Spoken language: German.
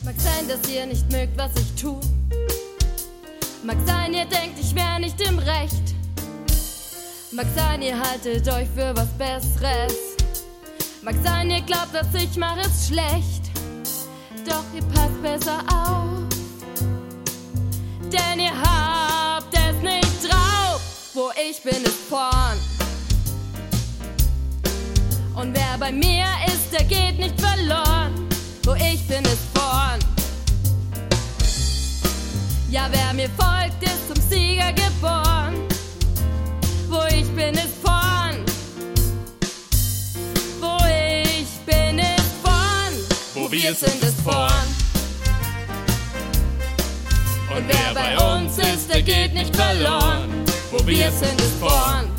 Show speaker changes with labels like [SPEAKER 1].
[SPEAKER 1] Mag sein, dass ihr nicht mögt, was ich tu. Mag sein, ihr denkt, ich wär nicht im Recht. Mag sein, ihr haltet euch für was Besseres. Mag sein, ihr glaubt, was ich mach, ist schlecht. Doch ihr passt besser auf, denn ihr habt es nicht drauf. Wo ich bin, ist vorn. Und wer bei mir ist, der geht nicht verloren. Wo ich bin, ist vorn. Ja, wer mir folgt, ist zum Sieger geboren. Wo ich bin, ist vorn. Wo ich bin, ist vorn.
[SPEAKER 2] Wo wir sind, ist vorn.
[SPEAKER 1] Und wer bei uns ist, der geht nicht verloren.
[SPEAKER 2] Wo wir sind, ist vorn.